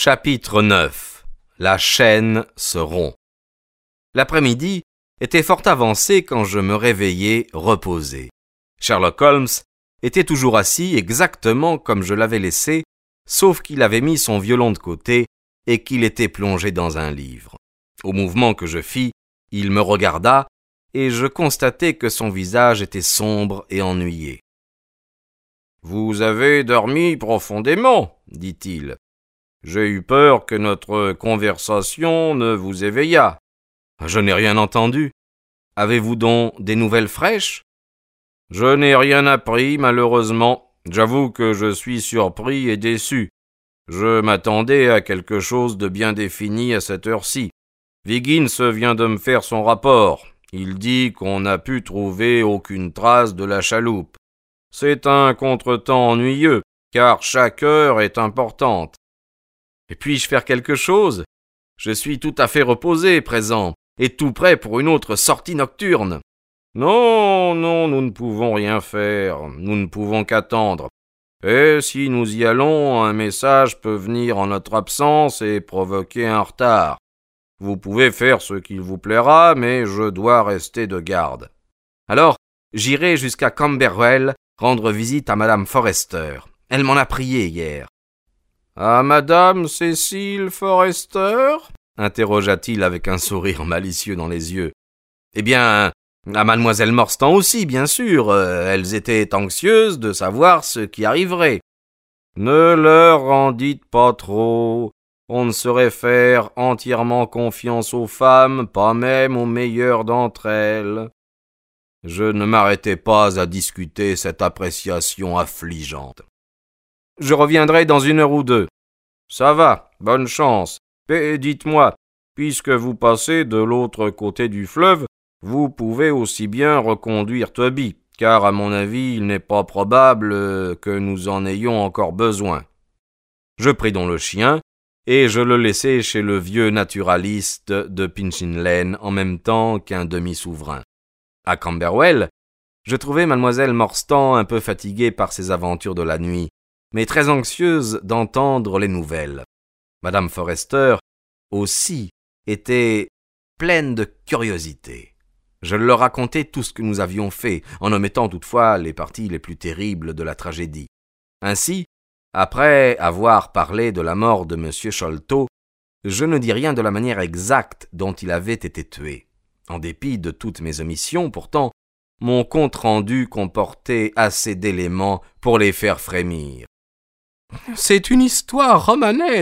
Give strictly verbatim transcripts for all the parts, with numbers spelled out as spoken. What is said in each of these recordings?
Chapitre neuf. La chaîne se rompt. L'après-midi était fort avancé quand je me réveillai reposé. Sherlock Holmes était toujours assis exactement comme je l'avais laissé, sauf qu'il avait mis son violon de côté et qu'il était plongé dans un livre. Au mouvement que je fis, il me regarda et je constatai que son visage était sombre et ennuyé. « Vous avez dormi profondément, dit-il. J'ai eu peur que notre conversation ne vous éveillât. Je n'ai rien entendu. Avez-vous donc des nouvelles fraîches? Je n'ai rien appris, malheureusement. J'avoue que je suis surpris et déçu. Je m'attendais à quelque chose de bien défini à cette heure-ci. Viggins vient de me faire son rapport. Il dit qu'on n'a pu trouver aucune trace de la chaloupe. C'est un contretemps ennuyeux, car chaque heure est importante. Et puis-je faire quelque chose? Je suis tout à fait reposé, présent, et tout prêt pour une autre sortie nocturne. Non, non, nous ne pouvons rien faire, nous ne pouvons qu'attendre. Et si nous y allons, un message peut venir en notre absence et provoquer un retard. Vous pouvez faire ce qu'il vous plaira, mais je dois rester de garde. Alors, j'irai jusqu'à Camberwell rendre visite à Madame Forester. Elle m'en a prié hier. « À Madame Cécile Forester ?» interrogea-t-il avec un sourire malicieux dans les yeux. « Eh bien, à Mademoiselle Morstan aussi, bien sûr. Euh, elles étaient anxieuses de savoir ce qui arriverait. »« Ne leur en dites pas trop. On ne saurait faire entièrement confiance aux femmes, pas même aux meilleures d'entre elles. » Je ne m'arrêtai pas à discuter cette appréciation affligeante. « Je reviendrai dans une heure ou deux. »« Ça va, bonne chance. Et dites-moi, puisque vous passez de l'autre côté du fleuve, vous pouvez aussi bien reconduire Toby, car à mon avis, il n'est pas probable que nous en ayons encore besoin. » Je pris donc le chien, et je le laissai chez le vieux naturaliste de Pinchin Lane en même temps qu'un demi-souverain. À Camberwell, je trouvai Mademoiselle Morstan un peu fatiguée par ses aventures de la nuit, mais très anxieuse d'entendre les nouvelles. Madame Forester, aussi, était pleine de curiosité. Je leur racontai tout ce que nous avions fait, en omettant toutefois les parties les plus terribles de la tragédie. Ainsi, après avoir parlé de la mort de M. Sholto, je ne dis rien de la manière exacte dont il avait été tué. En dépit de toutes mes omissions, pourtant, mon compte-rendu comportait assez d'éléments pour les faire frémir. « C'est une histoire romanesque !»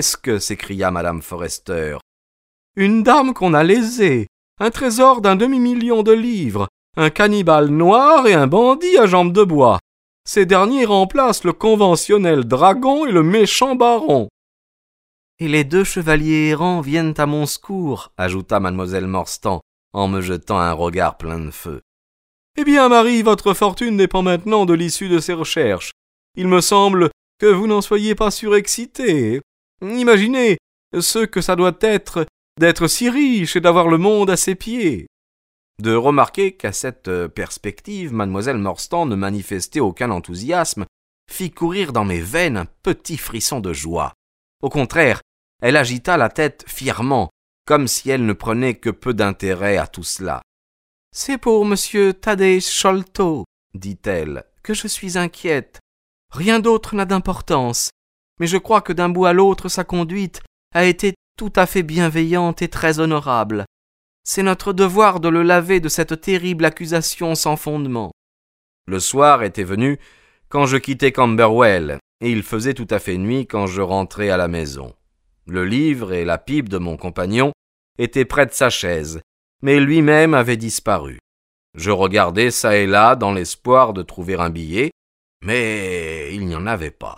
s'écria Madame Forester. « Une dame qu'on a lésée, un trésor d'un demi-million de livres, un cannibale noir et un bandit à jambes de bois. Ces derniers remplacent le conventionnel dragon et le méchant baron. »« Et les deux chevaliers errants viennent à mon secours, » ajouta mademoiselle Morstan, en me jetant un regard plein de feu. « Eh bien, Marie, votre fortune dépend maintenant de l'issue de ces recherches. Il me semble que vous n'en soyez pas surexcité. Imaginez ce que ça doit être d'être si riche et d'avoir le monde à ses pieds. » De remarquer qu'à cette perspective, mademoiselle Morstan ne manifestait aucun enthousiasme, fit courir dans mes veines un petit frisson de joie. Au contraire, elle agita la tête fièrement, comme si elle ne prenait que peu d'intérêt à tout cela. « C'est pour monsieur Thaddeus Sholto, dit-elle, que je suis inquiète. Rien d'autre n'a d'importance, mais je crois que d'un bout à l'autre sa conduite a été tout à fait bienveillante et très honorable. C'est notre devoir de le laver de cette terrible accusation sans fondement. » Le soir était venu quand je quittai Camberwell, et il faisait tout à fait nuit quand je rentrai à la maison. Le livre et la pipe de mon compagnon étaient près de sa chaise, mais lui-même avait disparu. Je regardai çà et là dans l'espoir de trouver un billet, mais il n'y en avait pas.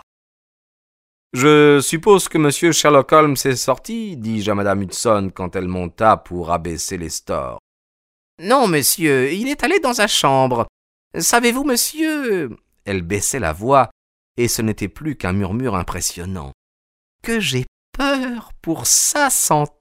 « Je suppose que monsieur Sherlock Holmes est sorti, dis-je à madame Hudson quand elle monta pour abaisser les stores. « Non, monsieur, il est allé dans sa chambre. Savez-vous, monsieur... » Elle baissait la voix, et ce n'était plus qu'un murmure impressionnant. « Que j'ai peur pour sa santé. »«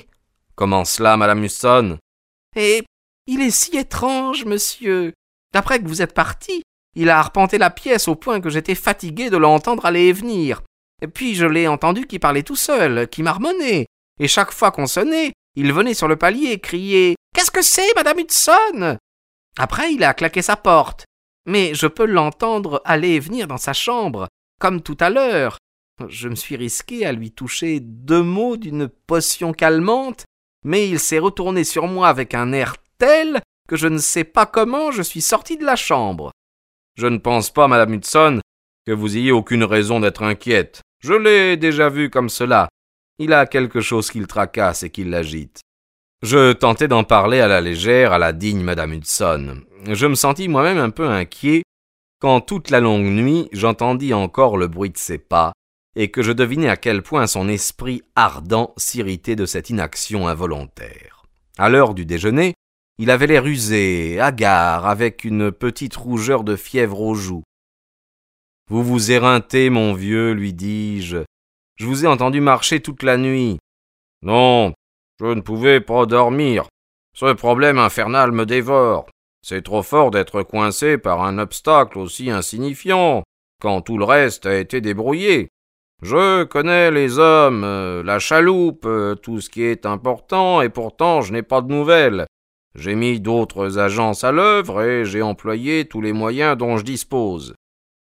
Comment cela, madame Hudson ?»« Et il est si étrange, monsieur. D'après que vous êtes parti, il a arpenté la pièce au point que j'étais fatigué de l'entendre aller et venir. Et puis je l'ai entendu qui parlait tout seul, qui marmonnait, et chaque fois qu'on sonnait, il venait sur le palier et criait « Qu'est-ce que c'est, Madame Hudson ?» Après, il a claqué sa porte, mais je peux l'entendre aller et venir dans sa chambre, comme tout à l'heure. Je me suis risqué à lui toucher deux mots d'une potion calmante, mais il s'est retourné sur moi avec un air tel que je ne sais pas comment je suis sorti de la chambre. Je ne pense pas, Madame Hudson, que vous ayez aucune raison d'être inquiète. Je l'ai déjà vu comme cela. Il a quelque chose qui le tracasse et qui l'agite. Je tentais d'en parler à la légère à la digne Madame Hudson. Je me sentis moi-même un peu inquiet quand toute la longue nuit j'entendis encore le bruit de ses pas et que je devinais à quel point son esprit ardent s'irritait de cette inaction involontaire. À l'heure du déjeuner, il avait l'air usé, hagard, avec une petite rougeur de fièvre aux joues. « Vous vous éreintez, mon vieux, lui dis-je. Je vous ai entendu marcher toute la nuit. »« Non, je ne pouvais pas dormir. Ce problème infernal me dévore. C'est trop fort d'être coincé par un obstacle aussi insignifiant, quand tout le reste a été débrouillé. Je connais les hommes, euh, la chaloupe, euh, tout ce qui est important, et pourtant je n'ai pas de nouvelles. J'ai mis d'autres agences à l'œuvre et j'ai employé tous les moyens dont je dispose.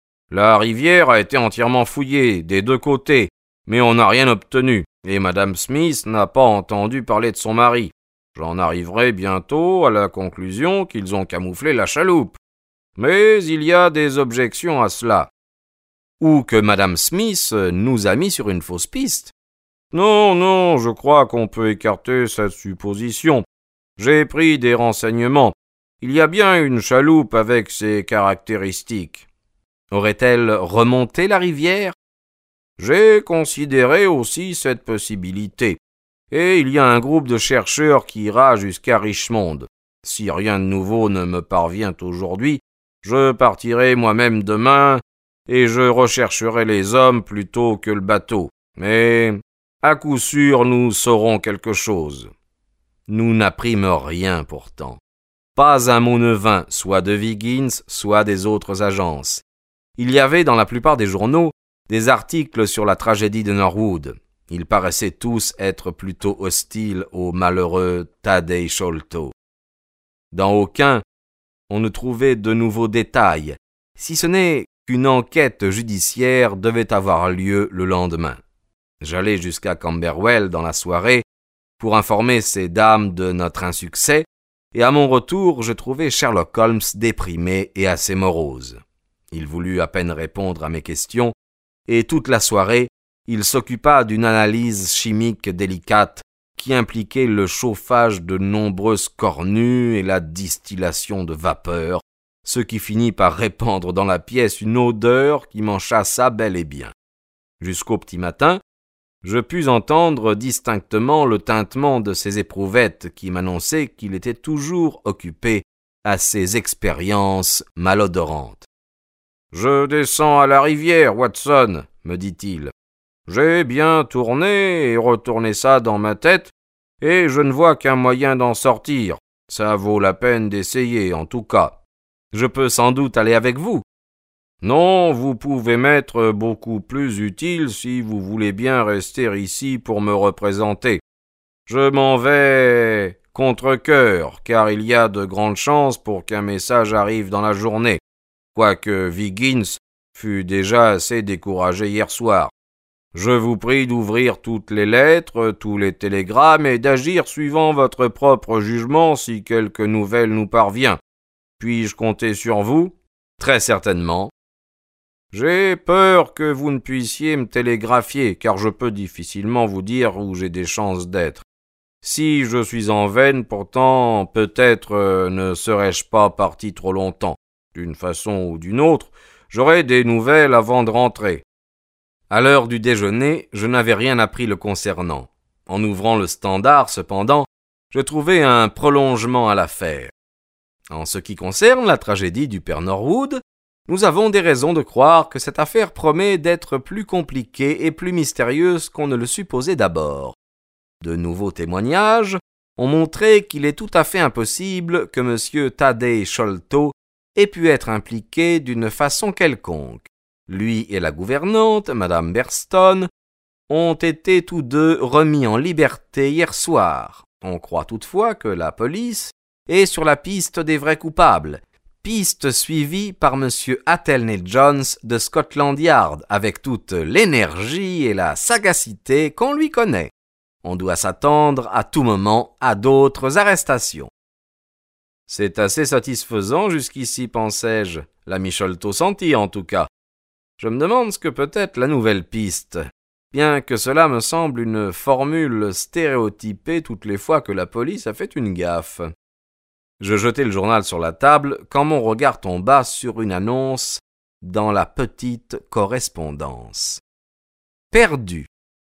La rivière a été entièrement fouillée, des deux côtés, mais on n'a rien obtenu, et Madame Smith n'a pas entendu parler de son mari. J'en arriverai bientôt à la conclusion qu'ils ont camouflé la chaloupe. Mais il y a des objections à cela. Ou que Madame Smith nous a mis sur une fausse piste. Non, non, je crois qu'on peut écarter cette supposition. J'ai pris des renseignements. Il y a bien une chaloupe avec ses caractéristiques. Aurait-elle remonté la rivière? J'ai considéré aussi cette possibilité. Et il y a un groupe de chercheurs qui ira jusqu'à Richmond. Si rien de nouveau ne me parvient aujourd'hui, je partirai moi-même demain et je rechercherai les hommes plutôt que le bateau. Mais à coup sûr, nous saurons quelque chose. Nous n'apprîmes rien pourtant. Pas un mot ne vint, soit de Wiggins, soit des autres agences. Il y avait dans la plupart des journaux des articles sur la tragédie de Norwood. Ils paraissaient tous être plutôt hostiles au malheureux Thaddeus Sholto. Dans aucun, on ne trouvait de nouveaux détails, si ce n'est qu'une enquête judiciaire devait avoir lieu le lendemain. J'allai jusqu'à Camberwell dans la soirée pour informer ces dames de notre insuccès, et à mon retour, je trouvai Sherlock Holmes déprimé et assez morose. Il voulut à peine répondre à mes questions, et toute la soirée, il s'occupa d'une analyse chimique délicate qui impliquait le chauffage de nombreuses cornues et la distillation de vapeur, ce qui finit par répandre dans la pièce une odeur qui m'en chassa bel et bien. Jusqu'au petit matin, je pus entendre distinctement le tintement de ses éprouvettes qui m'annonçaient qu'il était toujours occupé à ses expériences malodorantes. « Je descends à la rivière, Watson, » me dit-il. « J'ai bien tourné et retourné ça dans ma tête, et je ne vois qu'un moyen d'en sortir. Ça vaut la peine d'essayer, en tout cas. Je peux sans doute aller avec vous. Non, vous pouvez m'être beaucoup plus utile si vous voulez bien rester ici pour me représenter. Je m'en vais contre cœur, car il y a de grandes chances pour qu'un message arrive dans la journée, quoique Wiggins fût déjà assez découragé hier soir. Je vous prie d'ouvrir toutes les lettres, tous les télégrammes et d'agir suivant votre propre jugement si quelque nouvelle nous parvient. Puis-je compter sur vous? Très certainement. J'ai peur que vous ne puissiez me télégraphier, car je peux difficilement vous dire où j'ai des chances d'être. Si je suis en veine, pourtant, peut-être euh, ne serais-je pas parti trop longtemps. D'une façon ou d'une autre, j'aurai des nouvelles avant de rentrer. À l'heure du déjeuner, je n'avais rien appris le concernant. En ouvrant le Standard, cependant, je trouvai un prolongement à l'affaire. En ce qui concerne la tragédie du père Norwood, nous avons des raisons de croire que cette affaire promet d'être plus compliquée et plus mystérieuse qu'on ne le supposait d'abord. De nouveaux témoignages ont montré qu'il est tout à fait impossible que M. Thaddeus Sholto ait pu être impliqué d'une façon quelconque. lui et la gouvernante, madame Burston, ont été tous deux remis en liberté hier soir. On croit toutefois que la police est sur la piste des vrais coupables, piste suivie par M. Athelney Jones de Scotland Yard avec toute l'énergie et la sagacité qu'on lui connaît. On doit s'attendre à tout moment à d'autres arrestations. C'est assez satisfaisant jusqu'ici, pensais-je. L'ami Sholto sentit en tout cas. Je me demande ce que peut être la nouvelle piste, bien que cela me semble une formule stéréotypée toutes les fois que la police a fait une gaffe. Je jetai le journal sur la table quand mon regard tomba sur une annonce dans la petite correspondance. Perdu.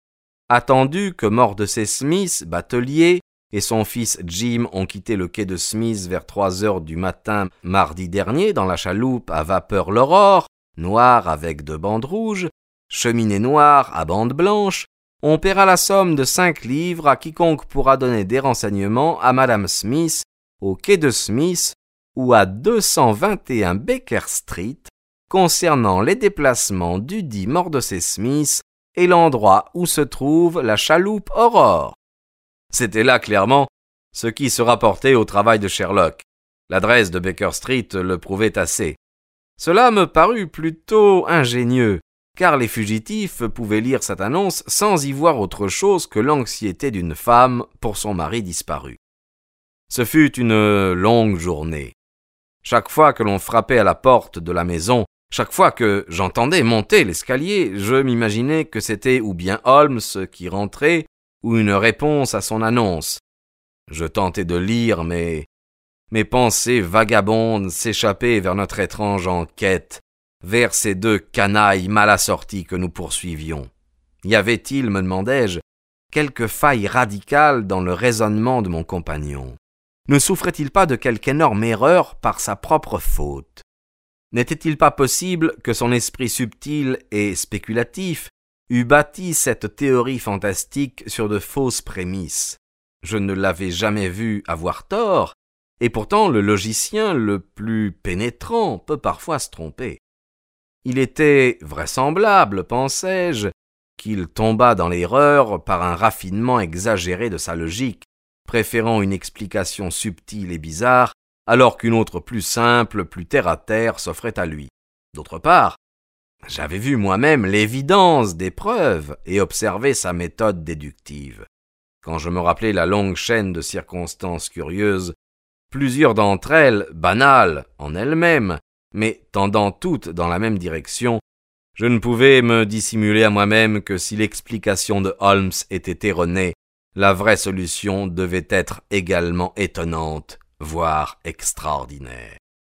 Attendu que Mordecai Smith, batelier, et son fils Jim ont quitté le quai de Smith vers trois heures du matin mardi dernier dans la chaloupe à vapeur l'Aurore, noire avec deux bandes rouges, cheminée noire à bandes blanches, on paiera la somme de cinq livres à quiconque pourra donner des renseignements à Madame Smith au quai de Smith ou à deux cent vingt et un Baker Street concernant les déplacements dudit Mordecai Smith et l'endroit où se trouve la chaloupe Aurore. C'était là clairement ce qui se rapportait au travail de Sherlock. L'adresse de Baker Street le prouvait assez. Cela me parut plutôt ingénieux, car les fugitifs pouvaient lire cette annonce sans y voir autre chose que l'anxiété d'une femme pour son mari disparu. Ce fut une longue journée. Chaque fois que l'on frappait à la porte de la maison, chaque fois que j'entendais monter l'escalier, je m'imaginais que c'était ou bien Holmes qui rentrait, ou une réponse à son annonce. Je tentais de lire, mais mes pensées vagabondes s'échappaient vers notre étrange enquête, vers ces deux canailles mal assortis que nous poursuivions. Y avait-il, me demandai-je, quelque faille radicale dans le raisonnement de mon compagnon? Ne souffrait-il pas de quelque énorme erreur par sa propre faute? N'était-il pas possible que son esprit subtil et spéculatif eût bâti cette théorie fantastique sur de fausses prémices? Je ne l'avais jamais vu avoir tort, et pourtant le logicien le plus pénétrant peut parfois se tromper. Il était vraisemblable, pensais-je, qu'il tombât dans l'erreur par un raffinement exagéré de sa logique, préférant une explication subtile et bizarre, alors qu'une autre plus simple, plus terre-à-terre s'offrait à lui. D'autre part, j'avais vu moi-même l'évidence des preuves et observé sa méthode déductive. Quand je me rappelais la longue chaîne de circonstances curieuses, plusieurs d'entre elles, banales en elles-mêmes, mais tendant toutes dans la même direction, je ne pouvais me dissimuler à moi-même que si l'explication de Holmes était erronée, la vraie solution devait être également étonnante, voire extraordinaire.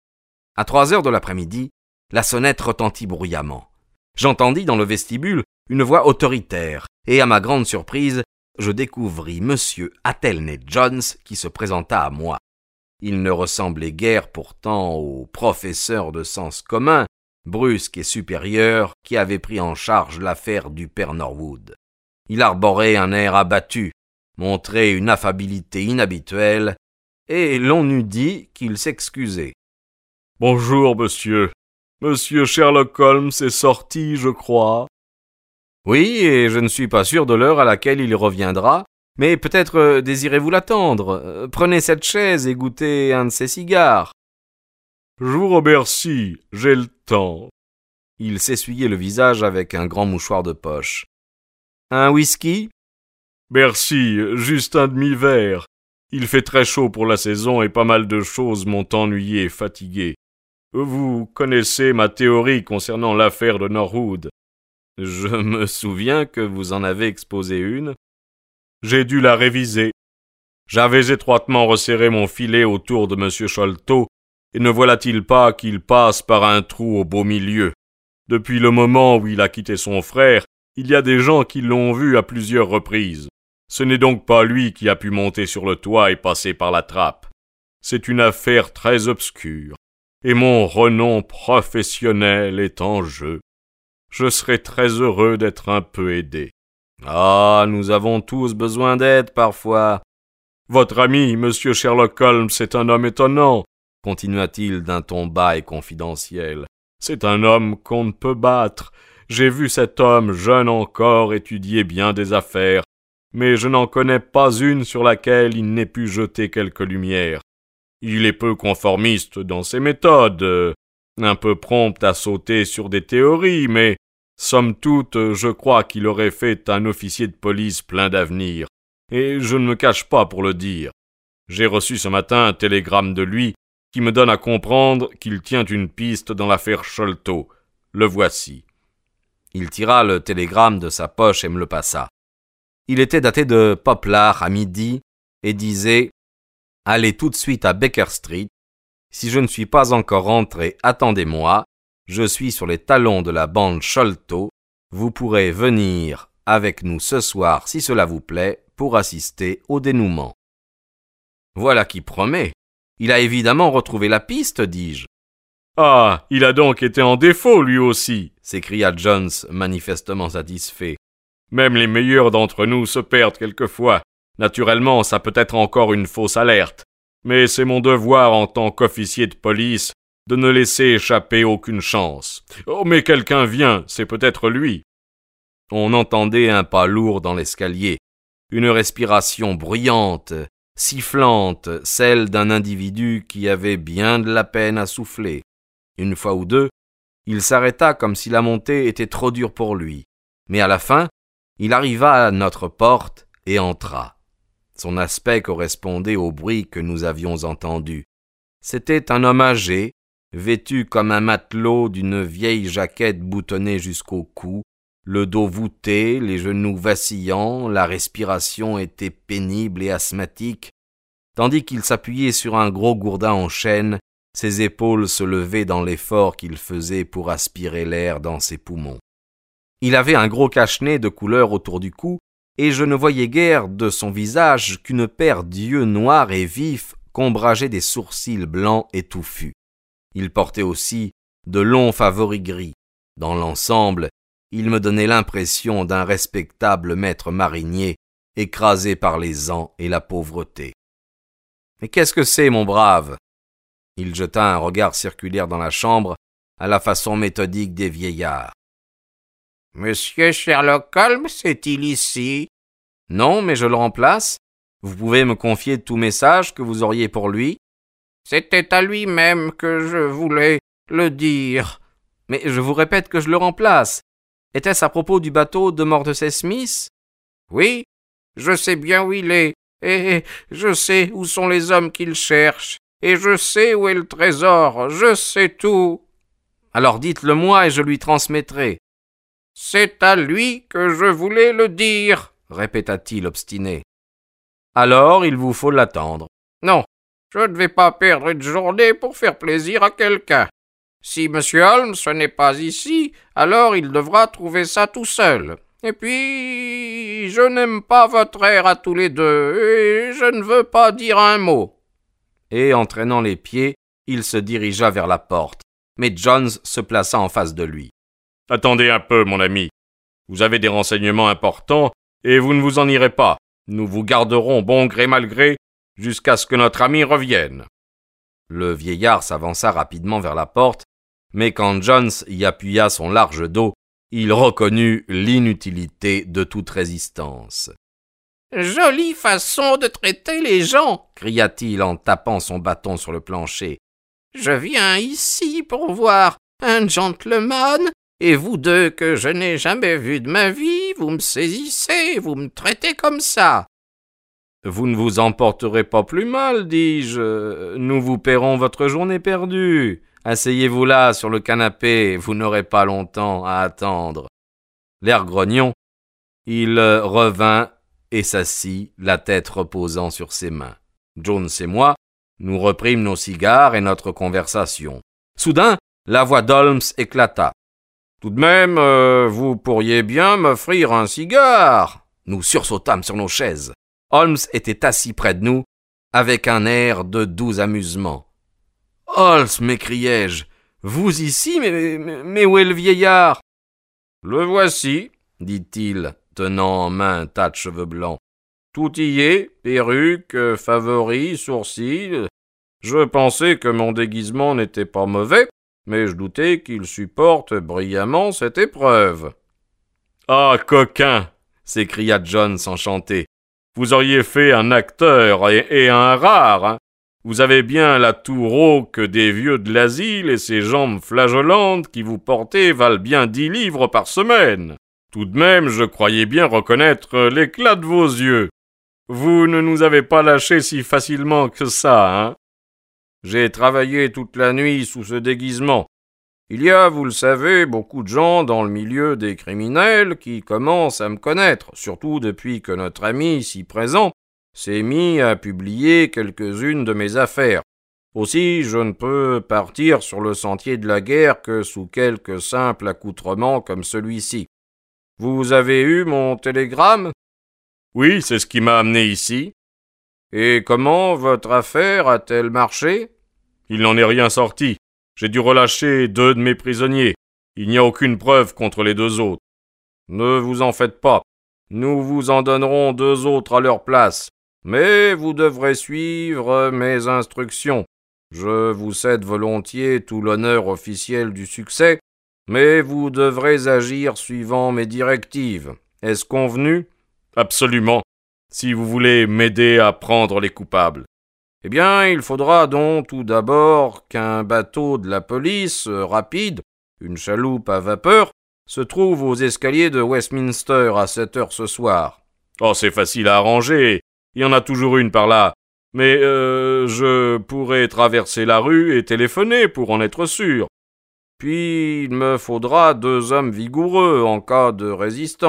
À trois heures de l'après-midi, la sonnette retentit bruyamment. J'entendis dans le vestibule une voix autoritaire, et à ma grande surprise, je découvris M. Athelney Jones qui se présenta à moi. Il ne ressemblait guère pourtant au professeur de sens commun, brusque et supérieur, qui avait pris en charge l'affaire du père Norwood. Il arborait un air abattu, montrait une affabilité inhabituelle, et l'on eût dit qu'il s'excusait. « Bonjour, monsieur. Monsieur Sherlock Holmes est sorti, je crois. »« Oui, et je ne suis pas sûr de l'heure à laquelle il reviendra, mais peut-être euh, désirez-vous l'attendre. Euh, prenez cette chaise et goûtez un de ces cigares. »« Je vous remercie, j'ai le temps. » Il s'essuyait le visage avec un grand mouchoir de poche. « Un whisky ?»« Merci, juste un demi-verre. Il fait très chaud pour la saison et pas mal de choses m'ont ennuyé et fatigué. Vous connaissez ma théorie concernant l'affaire de Norwood. Je me souviens que vous en avez exposé une. J'ai dû la réviser. J'avais étroitement resserré mon filet autour de M. Sholto, et ne voilà-t-il pas qu'il passe par un trou au beau milieu. Depuis le moment où il a quitté son frère, il y a des gens qui l'ont vu à plusieurs reprises. Ce n'est donc pas lui qui a pu monter sur le toit et passer par la trappe. C'est une affaire très obscure, et mon renom professionnel est en jeu. Je serais très heureux d'être un peu aidé. Ah, nous avons tous besoin d'aide parfois. Votre ami, M. Sherlock Holmes, est un homme étonnant, continua-t-il d'un ton bas et confidentiel. C'est un homme qu'on ne peut battre. J'ai vu cet homme, jeune encore, étudier bien des affaires, mais je n'en connais pas une sur laquelle il n'ait pu jeter quelque lumière. Il est peu conformiste dans ses méthodes, un peu prompt à sauter sur des théories, mais, somme toute, je crois qu'il aurait fait un officier de police plein d'avenir, et je ne me cache pas pour le dire. J'ai reçu ce matin un télégramme de lui qui me donne à comprendre qu'il tient une piste dans l'affaire Sholto. Le voici. Il tira le télégramme de sa poche et me le passa. Il était daté de Poplar à midi et disait « Allez tout de suite à Baker Street. Si je ne suis pas encore rentré, attendez-moi. Je suis sur les talons de la bande Sholto. Vous pourrez venir avec nous ce soir, si cela vous plaît, pour assister au dénouement. » Voilà qui promet. Il a évidemment retrouvé la piste, dis-je. Ah, il a donc été en défaut, lui aussi, s'écria Jones, manifestement satisfait. Même les meilleurs d'entre nous se perdent quelquefois. Naturellement, ça peut être encore une fausse alerte. Mais c'est mon devoir en tant qu'officier de police de ne laisser échapper aucune chance. Oh, mais quelqu'un vient, c'est peut-être lui. On entendait un pas lourd dans l'escalier, une respiration bruyante, sifflante, celle d'un individu qui avait bien de la peine à souffler. Une fois ou deux, il s'arrêta comme si la montée était trop dure pour lui. Mais à la fin, il arriva à notre porte et entra. Son aspect correspondait au bruit que nous avions entendu. C'était un homme âgé, vêtu comme un matelot d'une vieille jaquette boutonnée jusqu'au cou, le dos voûté, les genoux vacillants, la respiration était pénible et asthmatique, tandis qu'il s'appuyait sur un gros gourdin en chêne, ses épaules se levaient dans l'effort qu'il faisait pour aspirer l'air dans ses poumons. Il avait un gros cache-nez de couleur autour du cou, et je ne voyais guère de son visage qu'une paire d'yeux noirs et vifs qu'ombrageaient des sourcils blancs et touffus. Il portait aussi de longs favoris gris. Dans l'ensemble, il me donnait l'impression d'un respectable maître marinier écrasé par les ans et la pauvreté. « Mais qu'est-ce que c'est, mon brave ?» Il jeta un regard circulaire dans la chambre, à la façon méthodique des vieillards. « Monsieur Sherlock Holmes est-il ici ?»« Non, mais je le remplace. Vous pouvez me confier tout message que vous auriez pour lui ?»« C'était à lui-même que je voulais le dire. »« Mais je vous répète que je le remplace. Était-ce à propos du bateau de Mordecai Smith ?»« Oui, je sais bien où il est, et je sais où sont les hommes qu'il cherche. Et je sais où est le trésor, je sais tout. »« Alors dites-le-moi et je lui transmettrai. »« C'est à lui que je voulais le dire, » répéta-t-il obstiné. « Alors il vous faut l'attendre. »« Non, je ne vais pas perdre une journée pour faire plaisir à quelqu'un. Si M. Holmes n'est pas ici, alors il devra trouver ça tout seul. Et puis, je n'aime pas votre air à tous les deux, et je ne veux pas dire un mot. » Et, entraînant les pieds, il se dirigea vers la porte, mais Jones se plaça en face de lui. « Attendez un peu, mon ami. Vous avez des renseignements importants, et vous ne vous en irez pas. Nous vous garderons bon gré mal gré jusqu'à ce que notre ami revienne. » Le vieillard s'avança rapidement vers la porte, mais quand Jones y appuya son large dos, il reconnut l'inutilité de toute résistance. « Jolie façon de traiter les gens !» cria-t-il en tapant son bâton sur le plancher. « Je viens ici pour voir un gentleman, et vous deux que je n'ai jamais vus de ma vie, vous me saisissez, vous me traitez comme ça. »« Vous ne vous en porterez pas plus mal, dis-je. Nous vous paierons votre journée perdue. Asseyez-vous là sur le canapé, vous n'aurez pas longtemps à attendre. » L'air grognon, il revint et s'assit, la tête reposant sur ses mains. Jones et moi, nous reprîmes nos cigares et notre conversation. Soudain, la voix d'Holmes éclata. « Tout de même, euh, vous pourriez bien m'offrir un cigare !» Nous sursautâmes sur nos chaises. Holmes était assis près de nous, avec un air de doux amusement. « Holmes, m'écriai-je, vous ici, mais, mais, mais où est le vieillard ?»« Le voici, » dit-il, tenant en main un tas de cheveux blancs. « Tout y est, perruque, favoris, sourcils. Je pensais que mon déguisement n'était pas mauvais. mais je doutais qu'il supporte brillamment cette épreuve. »« Ah, coquin !» s'écria Jones enchanté. « Vous auriez fait un acteur et, et un rare, hein. Vous avez bien la toux rauque des vieux de l'asile et ces jambes flageolantes qui vous portez valent bien dix livres par semaine. Tout de même, je croyais bien reconnaître l'éclat de vos yeux. Vous ne nous avez pas lâchés si facilement que ça, hein ? » »« J'ai travaillé toute la nuit sous ce déguisement. Il y a, vous le savez, beaucoup de gens dans le milieu des criminels qui commencent à me connaître, surtout depuis que notre ami ici présent s'est mis à publier quelques-unes de mes affaires. Aussi, je ne peux partir sur le sentier de la guerre que sous quelques simples accoutrements comme celui-ci. Vous avez eu mon télégramme ? » ?»« Oui, c'est ce qui m'a amené ici. »« Et comment votre affaire a-t-elle marché ? » ?»« Il n'en est rien sorti. J'ai dû relâcher deux de mes prisonniers. Il n'y a aucune preuve contre les deux autres. »« Ne vous en faites pas. Nous vous en donnerons deux autres à leur place. Mais vous devrez suivre mes instructions. Je vous cède volontiers tout l'honneur officiel du succès, mais vous devrez agir suivant mes directives. Est-ce convenu ? » ?»« Absolument, si vous voulez m'aider à prendre les coupables. » »« Eh bien, il faudra donc tout d'abord qu'un bateau de la police euh, rapide, une chaloupe à vapeur, se trouve aux escaliers de Westminster à sept heures ce soir. »« Oh, c'est facile à arranger. Il y en a toujours une par là. Mais euh, je pourrais traverser la rue et téléphoner pour en être sûr. »« Puis il me faudra deux hommes vigoureux en cas de résistance. »«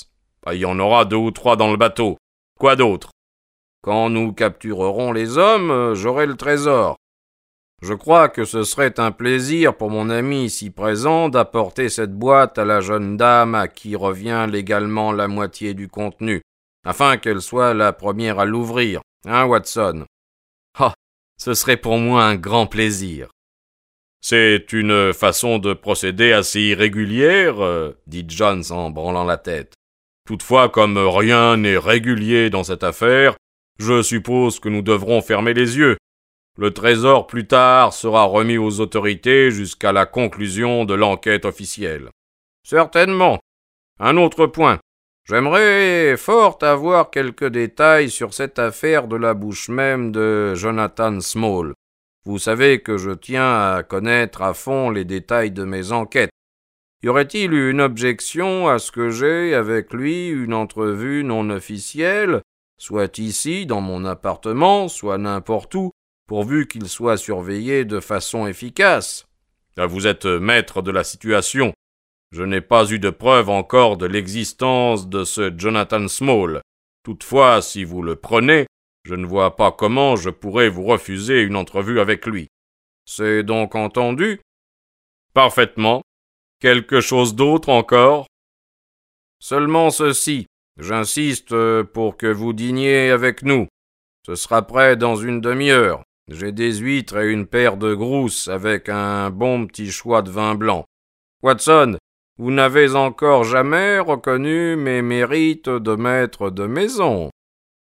Il y en aura deux ou trois dans le bateau. Quoi d'autre ? » ?»« Quand nous capturerons les hommes, j'aurai le trésor. Je crois que ce serait un plaisir pour mon ami ici présent d'apporter cette boîte à la jeune dame à qui revient légalement la moitié du contenu, afin qu'elle soit la première à l'ouvrir. Hein, Watson ? » ?»« Oh, ce serait pour moi un grand plaisir. » »« C'est une façon de procéder assez irrégulière, euh, dit Jones en branlant la tête. Toutefois, comme rien n'est régulier dans cette affaire, je suppose que nous devrons fermer les yeux. Le trésor, plus tard, sera remis aux autorités jusqu'à la conclusion de l'enquête officielle. »« Certainement. Un autre point. J'aimerais fort avoir quelques détails sur cette affaire de la bouche même de Jonathan Small. Vous savez que je tiens à connaître à fond les détails de mes enquêtes. Y aurait-il une objection à ce que j'aie avec lui une entrevue non officielle, soit ici, dans mon appartement, soit n'importe où, pourvu qu'il soit surveillé de façon efficace ? » »« Vous êtes maître de la situation. Je n'ai pas eu de preuve encore de l'existence de ce Jonathan Small. Toutefois, si vous le prenez, je ne vois pas comment je pourrais vous refuser une entrevue avec lui. »« C'est donc entendu ? » ?»« Parfaitement. Quelque chose d'autre encore ? » ?»« Seulement ceci. J'insiste pour que vous dîniez avec nous. Ce sera prêt dans une demi-heure. J'ai des huîtres et une paire de grousses avec un bon petit choix de vin blanc. Watson, vous n'avez encore jamais reconnu mes mérites de maître de maison. »